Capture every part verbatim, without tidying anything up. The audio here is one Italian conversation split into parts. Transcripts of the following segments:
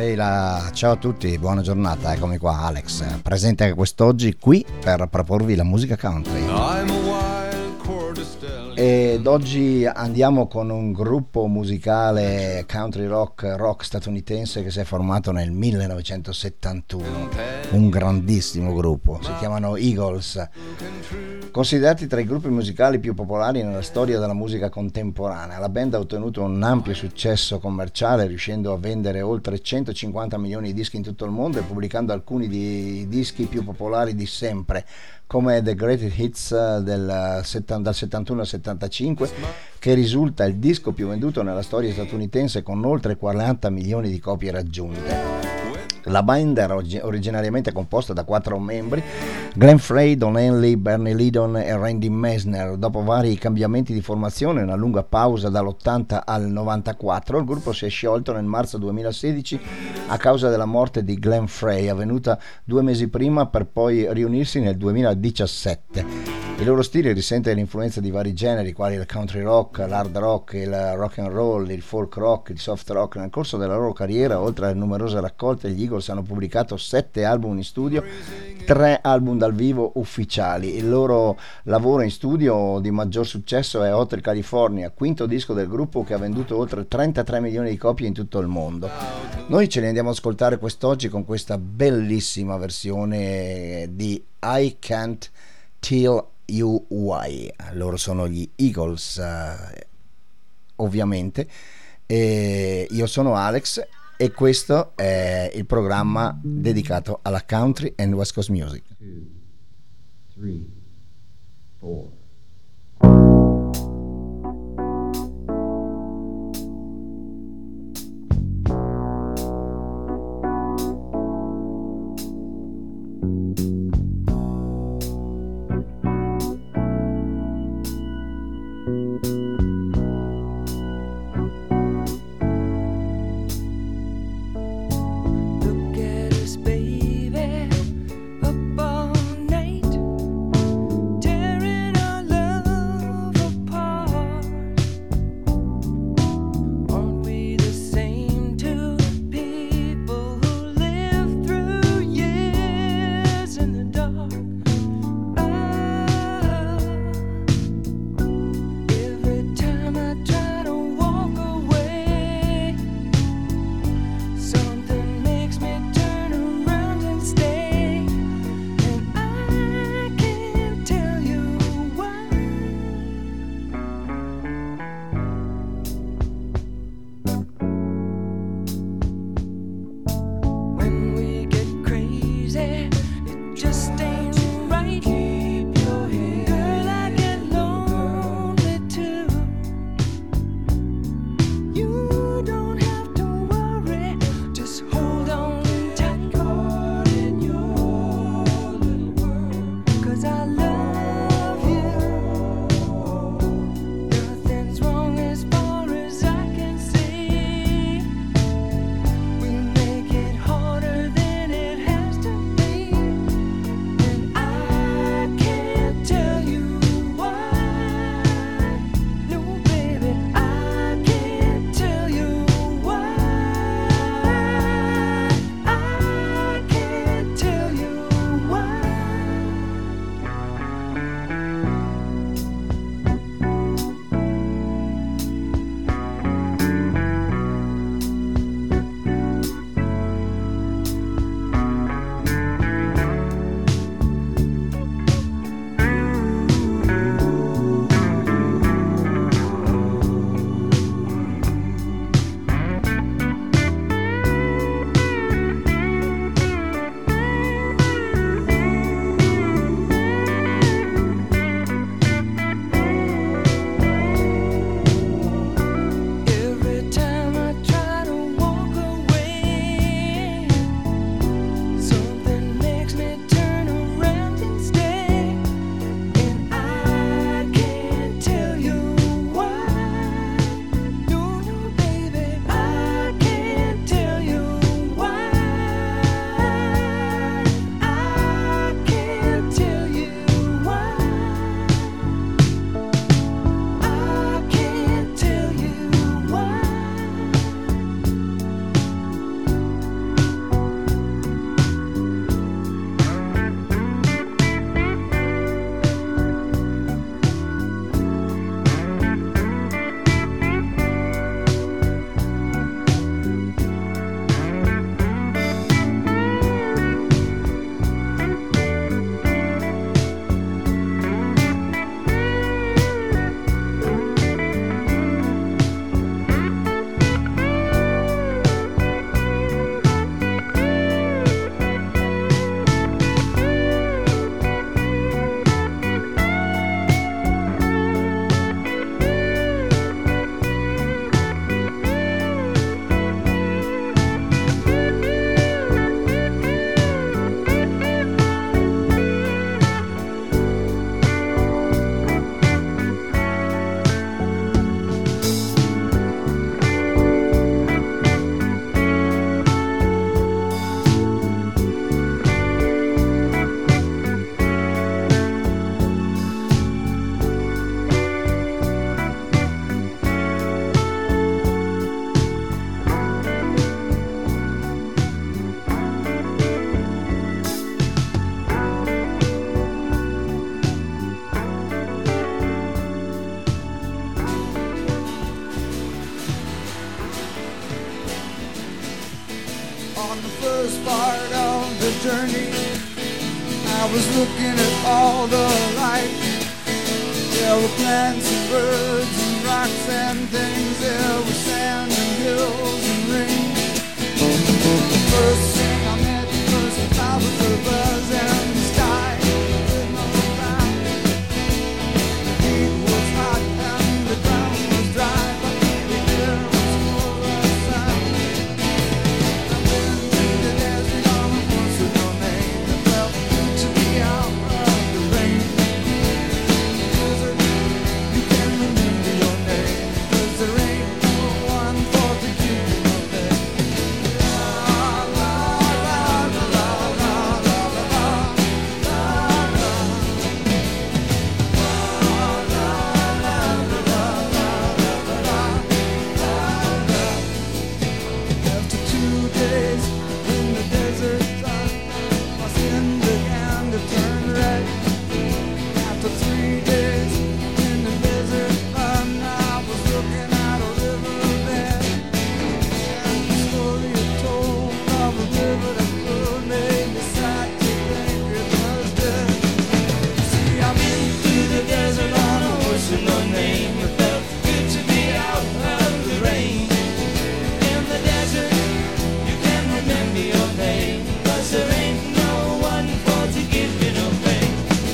Ehi là, ciao a tutti, buona giornata, eccomi qua Alex, presente anche quest'oggi qui per proporvi la musica country. Ed oggi andiamo con un gruppo musicale country rock, rock statunitense che si è formato nel millenovecentosettantuno, un grandissimo gruppo, si chiamano Eagles, considerati tra i gruppi musicali più popolari nella storia della musica contemporanea. La band ha ottenuto un ampio successo commerciale, riuscendo a vendere oltre centocinquanta milioni di dischi in tutto il mondo e pubblicando alcuni dei dischi più popolari di sempre, come The Greatest Hits del settanta, dal settantuno al settantacinque, che risulta il disco più venduto nella storia statunitense con oltre quaranta milioni di copie raggiunte. La band era originariamente composta da quattro membri: Glenn Frey, Don Henley, Bernie Leadon e Randy Meisner. Dopo vari cambiamenti di formazione e una lunga pausa dall'ottanta al novantaquattro, il gruppo si è sciolto nel marzo duemilasedici a causa della morte di Glenn Frey, avvenuta due mesi prima, per poi riunirsi nel duemiladiciassette. Il loro stile risente dell'influenza di vari generi quali il country rock, l'hard rock, il rock and roll, il folk rock, il soft rock. Nel corso della loro carriera, oltre alle numerose raccolte, gli Eagles hanno pubblicato sette album in studio, tre album dal vivo ufficiali. Il loro lavoro in studio di maggior successo è Hotel California, quinto disco del gruppo che ha venduto oltre trentatré milioni di copie in tutto il mondo. Noi ce ne andiamo ad ascoltare quest'oggi con questa bellissima versione di I Can't Tell You Why. Loro sono gli Eagles, eh, ovviamente, e io sono Alex e questo è il programma dedicato alla country and West Coast music. two, three, four. Tearing On the first part of the journey, I was looking at all the lights. There were plants and birds and rocks and things. There was sand and hills and rain. First thing I met was a cloud with a buzz and the sky with no cloud. The heat was hot and the ground was dry, but the air was full of sun. I've been to the desert on a horse with no name. It felt good to be out of the rain. Desert, you can remember your name, 'cause there ain't no one for to keep you up there. After two days in the desert sun, my skin began to turn red. After three days in the desert sun, I was looking at a riverbed. And the story it told of a river that could make me sad to think it was dead. See, I've been through the desert on a horse with no name. It felt good to be out of the rain. In the desert, you can remember your name, 'cause there ain't no one for to give you no pain.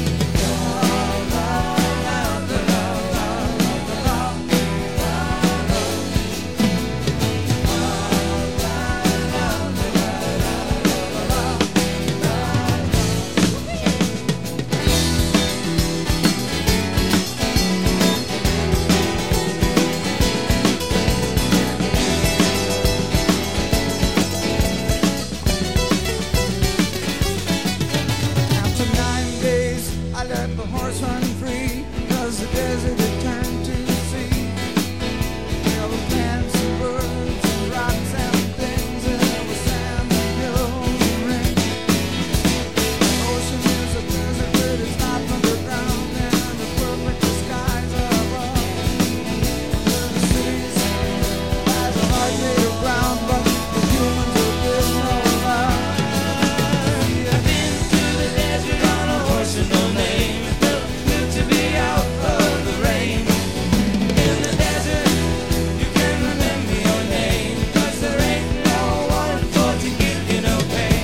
After nine days, I let the horse run free, 'cause the desert had turned to sea. There were plants and birds and rocks and things, and there was sand and hills and rain. The ocean is a desert, but it's not underground, and the perfect skies above. There are cities as a heart made of ground, but the humans will give no love. I've been through the desert on a horse with no name. It felt good to be out of the rain. In the desert, you can remember your name, 'cause there ain't no one for to give you no pain.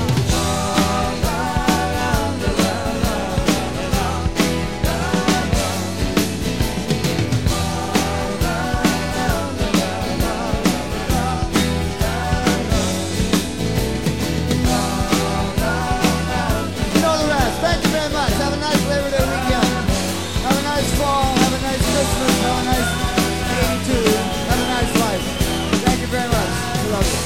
You know the rest. Thank you very much. Have a nice Labor Day weekend. Have a nice fall. Have a nice Christmas. Have a nice eighty-two. Have a nice life. Thank you very much. I love you.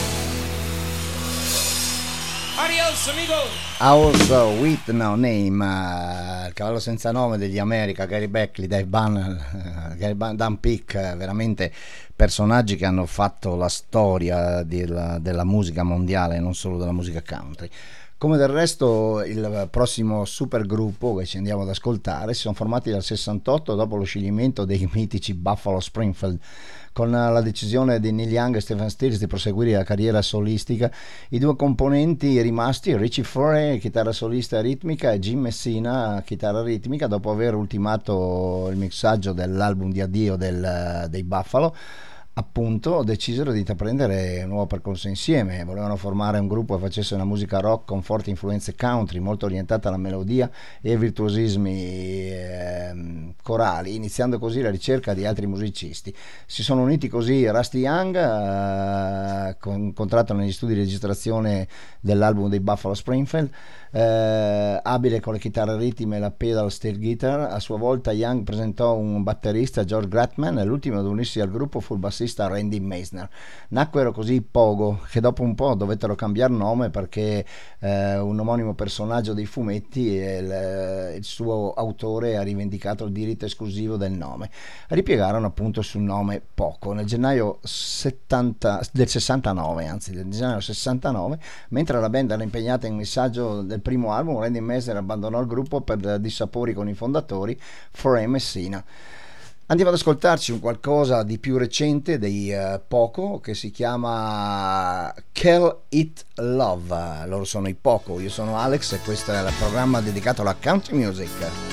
Adios, amigo. Also with No Name, eh, il cavallo senza nome degli America, Gary Beckley, Dave Banner, eh, Gary Ban- Dan Peek, eh, veramente personaggi che hanno fatto la storia della, della musica mondiale, non solo della musica country. Come del resto il prossimo supergruppo che ci andiamo ad ascoltare si sono formati dal sessantotto dopo lo scioglimento dei mitici Buffalo Springfield. Con la decisione di Neil Young e Stephen Stills di proseguire la carriera solistica, i due componenti rimasti, Richie Furay, chitarra solista ritmica, e Jim Messina, chitarra ritmica, dopo aver ultimato il mixaggio dell'album di addio del, dei Buffalo, appunto decisero di intraprendere un nuovo percorso insieme. Volevano formare un gruppo che facesse una musica rock con forti influenze country, molto orientata alla melodia e ai virtuosismi eh, corali, iniziando così la ricerca di altri musicisti. Si sono uniti così Rusty Young, eh, incontrato negli studi di registrazione dell'album dei Buffalo Springfield, eh, abile con le chitarre ritmiche e la pedal steel guitar. A sua volta Young presentò un batterista, George Gratman, e l'ultimo ad unirsi al gruppo fu il bassista Randy Meisner. Nacquero così i Pogo, che dopo un po' dovettero cambiare nome perché eh, un omonimo personaggio dei fumetti e il, il suo autore ha rivendicato il diritto esclusivo del nome. Ripiegarono appunto sul nome Poco nel gennaio settanta, del sessantanove, anzi del gennaio sessantanove, mentre la band era impegnata in messaggio del primo album. Randy Meisner abbandonò il gruppo per dissapori con i fondatori, Furay e Messina. Andiamo ad ascoltarci un qualcosa di più recente dei uh, Poco, che si chiama Call It Love. Loro sono i Poco, io sono Alex e questo è il programma dedicato alla country music.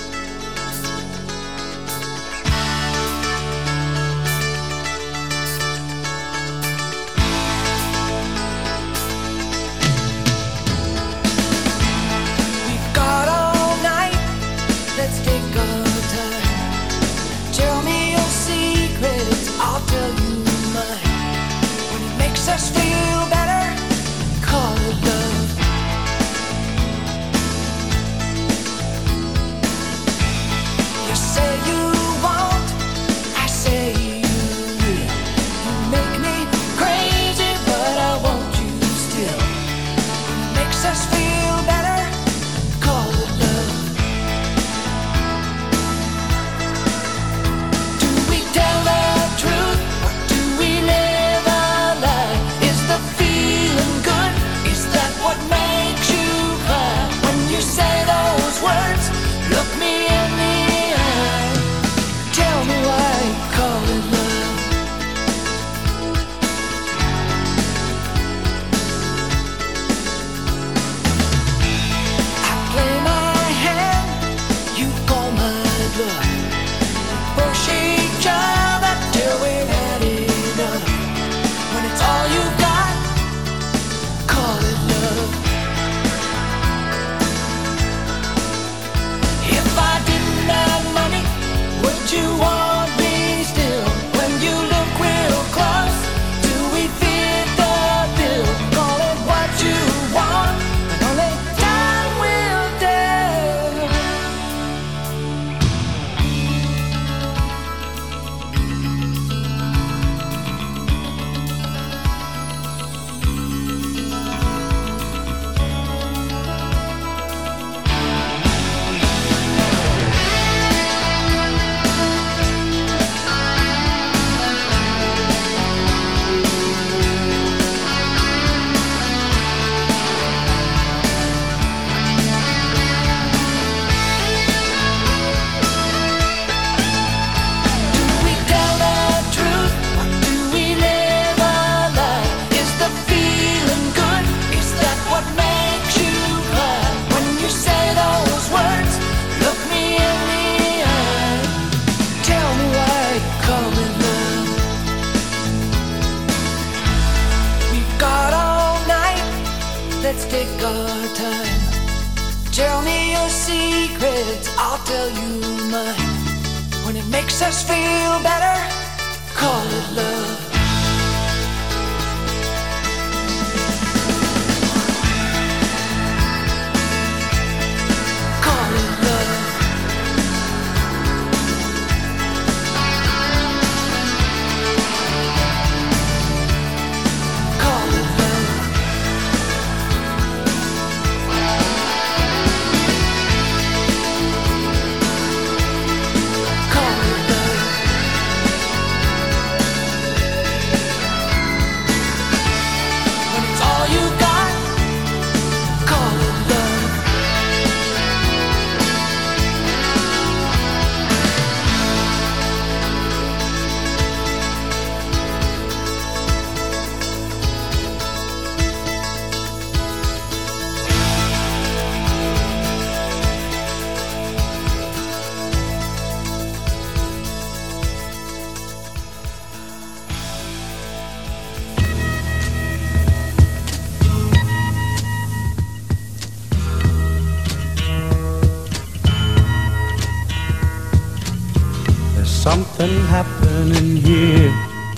Something happening here,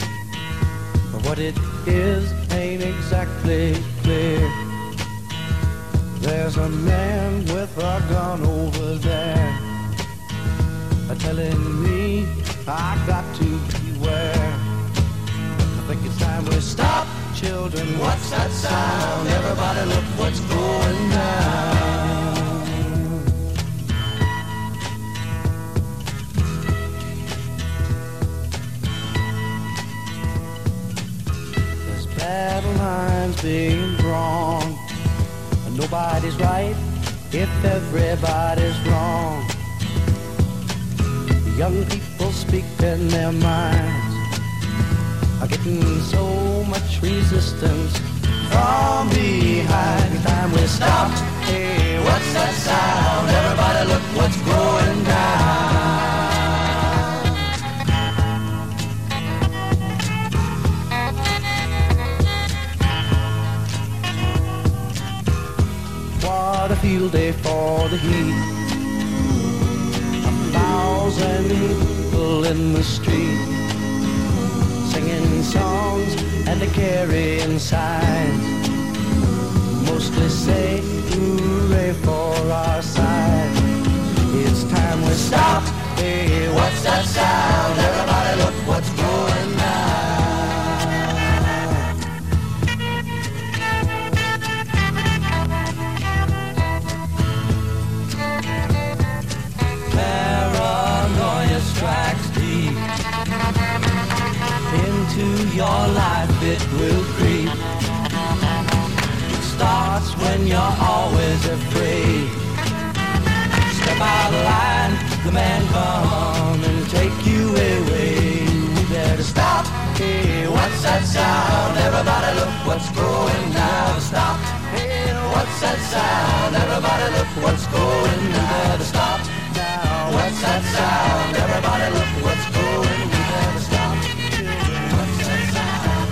but what it is ain't exactly clear. There's a man with a gun over there, telling me I got to beware. I think it's time we stop, children. What's that sound? Everybody look what's going down. Battle lines being drawn, and nobody's right if everybody's wrong. Young people speak in their minds are getting so much resistance from behind. It's time we stopped. Hey, what's that sound? Everybody look what's going down. What a field day for the heat. A thousand people in the street, singing songs and they're carrying signs, mostly say hooray for our side. It's time we stop. Hey, what's that sound? Everybody look what's going down. Paranoia strikes deep into your life, it will creep. It starts when you're always afraid. Step out of line, the man come and take you away. You better stop. Hey, what's that sound? Everybody look what's going down. Stop. Hey, what's that sound? Everybody look what's going down. You better stop now. What's that sound? Everybody look what's going down. You better stop. What's that sound?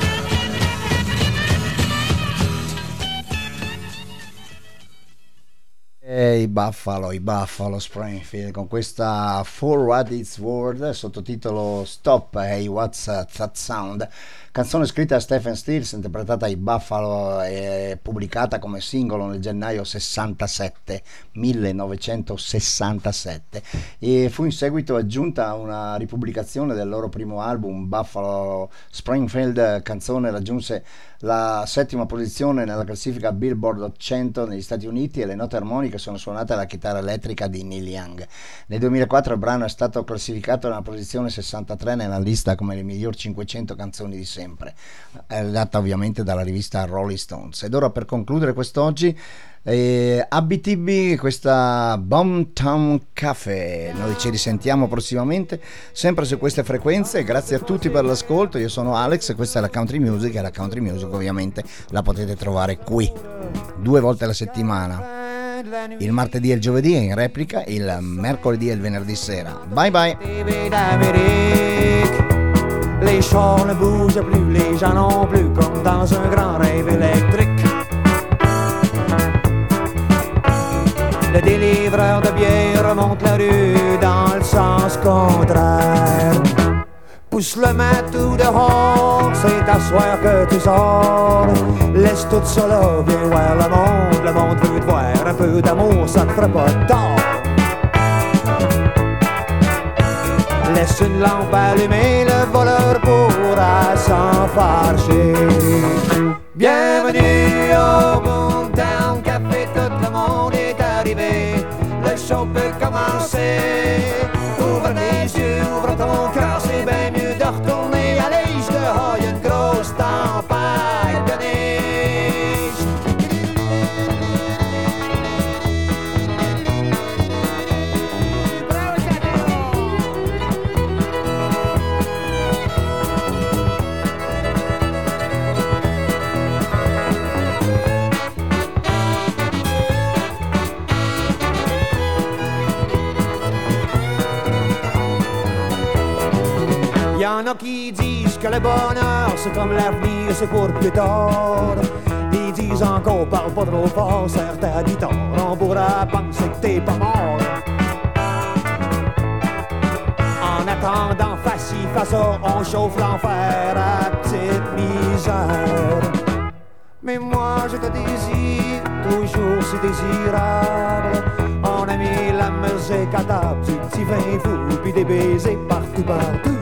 E i Buffalo, i Buffalo Springfield con questa For What It's Worth, sottotitolo Stop, Hey What's That Sound, canzone scritta da Stephen Stills, interpretata ai Buffalo e pubblicata come singolo nel gennaio sessantasette, millenovecentosessantasette, e fu in seguito aggiunta a una ripubblicazione del loro primo album Buffalo Springfield. Canzone raggiunse la settima posizione nella classifica Billboard cento negli Stati Uniti e le note armoniche sono suonate alla chitarra elettrica di Neil Young. Nel duemilaquattro il brano è stato classificato nella posizione sessantatré nella lista come le miglior cinquecento canzoni di sempre, data ovviamente dalla rivista Rolling Stones. Ed ora, per concludere quest'oggi, eh, A B T B, questa Boomtown Cafe. Noi ci risentiamo prossimamente sempre su queste frequenze. Grazie a tutti per l'ascolto. Io sono Alex, questa è la Country Music, e la Country Music ovviamente la potete trovare qui due volte alla settimana, il martedì e il giovedì, e in replica il mercoledì e il venerdì sera. Bye bye. Les chars ne bougent plus, les gens non plus, comme dans un grand rêve électrique. Le délivreur de bière remonte la rue dans le sens contraire. Pousse le matou dehors, c'est à soir que tu sors. Laisse tout ça là, viens voir le monde, le monde veut te voir. Un peu d'amour, ça te fera pas de tort. Laisse une lampe allumée, le voleur pourra s'en fâcher. Bienvenue au Boomtown Café, tout le monde est arrivé. Le show peut commencer. Ouvre tes yeux, ouvre ton cœur, c'est bien mieux de retourner à l'âge dehors. Y'a une grosse tempête de neige. Y'en a qui disent que le bonheur c'est comme l'avenir, c'est pour plus tard. Ils disent encore parle pas trop fort, serre ta guitare, on pourra penser que t'es pas mort. En attendant face y face, on chauffe l'enfer à petite misère. Mais moi je te désire, toujours si désirable. On a mis la musique à table, du petit vin fou, puis des baisers partout, partout.